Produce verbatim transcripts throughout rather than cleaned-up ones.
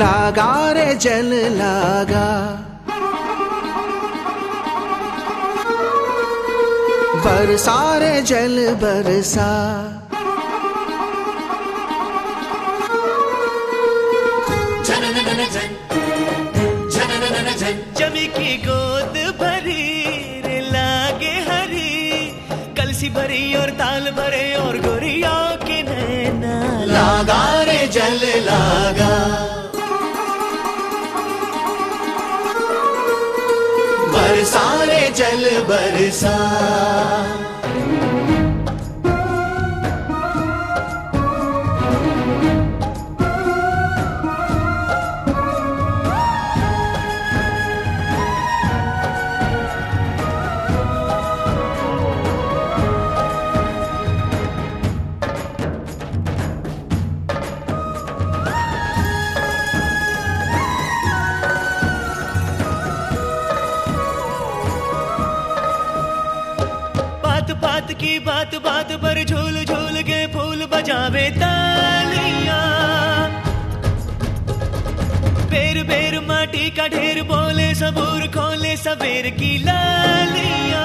लागा रे जल लागा, बरसा रे जल बरसा, जमी की गोद भरी रे लागे हरी, कलसी भरी और ताल भरे और गोरिया के नैना, लागा रे जल लागा, बरसा रे जल बरसा। बात की बात बात पर झूल झूल के फूल बजावे तालियां, बेर बेर माटी का ढेर बोले सबूर खोले सबेर की लालियां।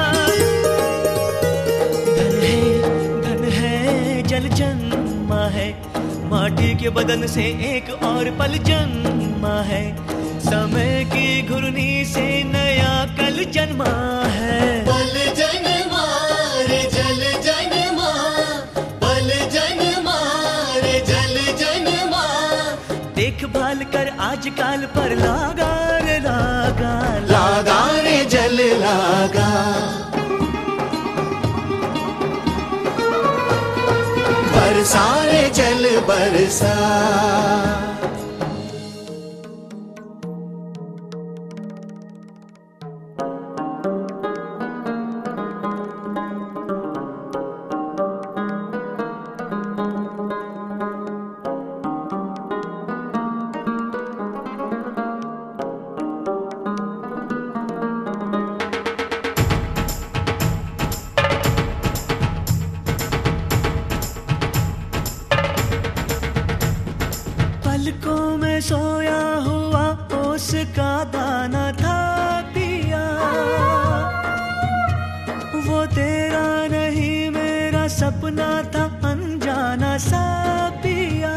धन है धन है जल जन्मा है, माटी के बदन से एक और पल जन्मा है, समय की घुर्नी से नया कल जन्मा है। पल जन्मा रे जल जन्मा, पल जन्मा रे जल जन्मा, देखभाल कर आजकल पर लागा रे लागा, लागा रे जल लागा, बरसा रे जल बरसा। पलकों में सोया हुआ उसका दाना था पिया, वो तेरा नहीं मेरा सपना था अनजाना सा पिया।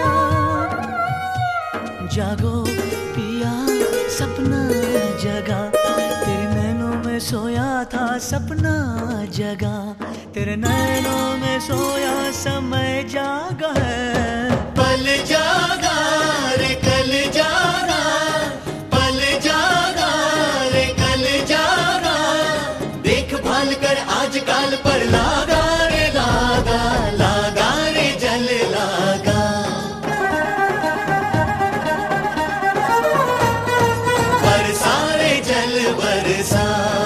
जागो पिया सपना जगा, तेरे नैनों में सोया था सपना जगा, तेरे नैनों में सोया समय जागा है। पल जागा रे कल जागा, पल जागा रे कल जागा, देखभाल कर आजकल पर लागा रे लागा, लागा रे जल लागा, बरसा रे जल बरसा।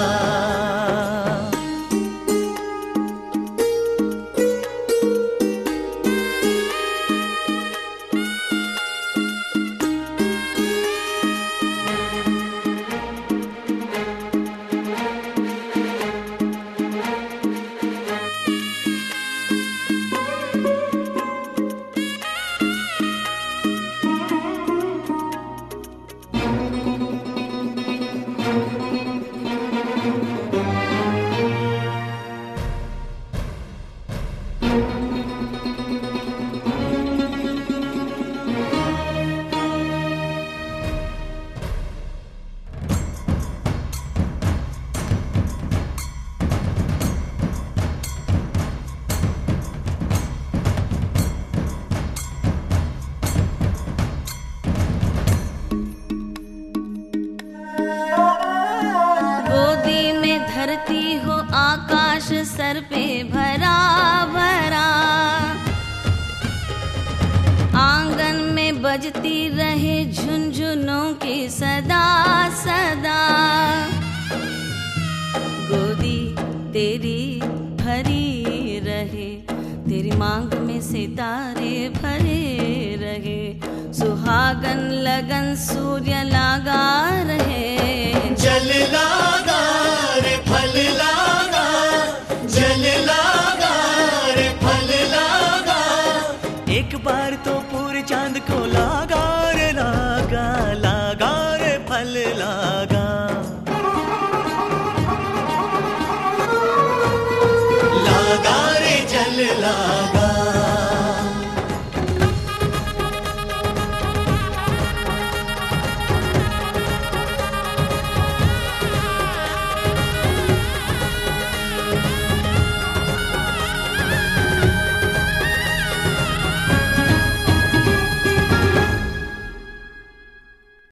धरती हो आकाश सर पे भरा भरा, आंगन में बजती रहे झुनझुनों की सदा सदा, गोदी तेरी भरी रहे, तेरी मांग में सितारे भरे रहे, सुहागन लगन सूर्य लागा रहे। जल लागा रे फल लागा, जल लागा रे फल लागा, एक बार तो पूरे चांद को लागा रे ला